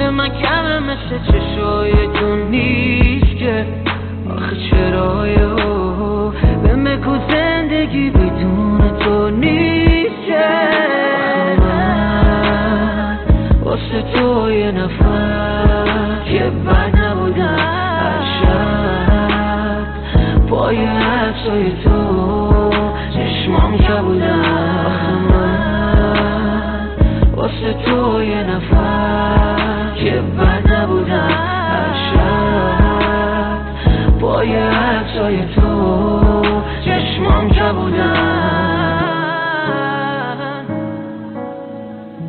من کمه مثل چشای تو نیست که آخه چرا به مگو زندگی بدون تو نیست که من واسه تو یه نفر که بد نبودم هر شب پای عکسای تو چشمام که بودم من واسه تو یه نفر که بد نبودم هر شب پای عکسای تو چشمام که بودم